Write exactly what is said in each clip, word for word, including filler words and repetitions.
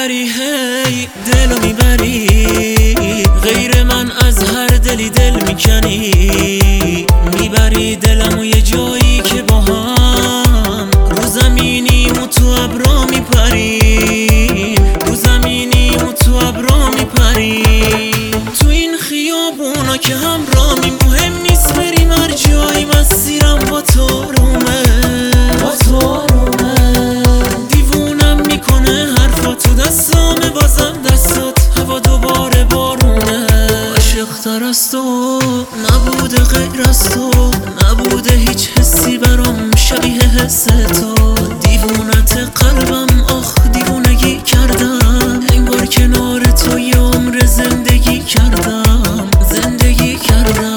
میبری هی دلو میبری، غیر من از هر دلی دل میکنی. میبری دلمو یه جایی که با هم رو زمینیم و تو ابرا میپریم، رو زمینیم و تو ابرا میپریم. تو این خیابونا که همراهیم مهم نیست بریم هر جایی، مسیرم با تو رومه، با تو رومه. دیوونم میکنه حرفات تو دستامه، بازم دستات هوا دوباره بارونه. عاشق‌تر از تو نبوده غیر از تو، نبوده هیچ حسی برام شبیه حس تو. دیوونت قلبم آخ دیوونگی کردم، انگار کنار تو یه عمر زندگی کردم، زندگی کردم.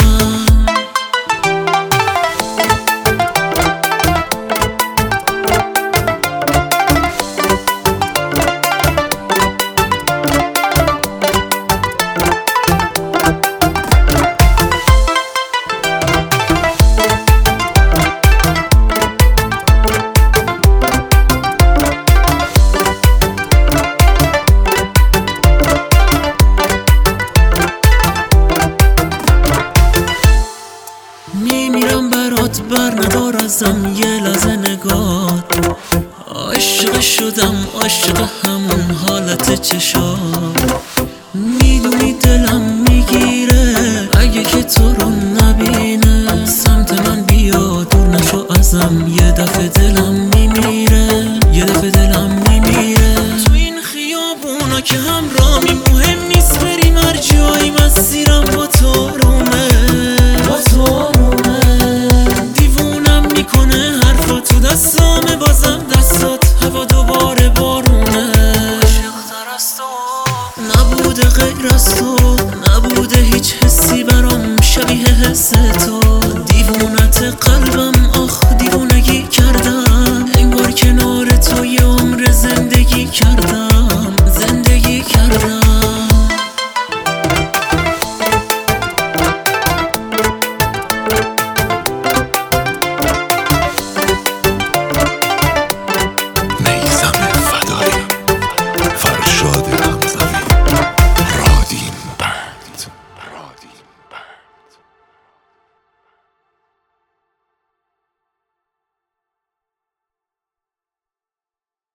میمیرم برات بر ندار ازم یه لحظه نگات. عاشق شدم عاشق همون حالت چشات. میدونی دلم میگیره اگه که تو رو نبینه، سمت من بیا دور نشو ازم، یه دفعه دلم میمیره، یه دفعه دلم میمیره. تو این خیابونا که همراهیم مهم نیست بریم هر جایی، مسیرم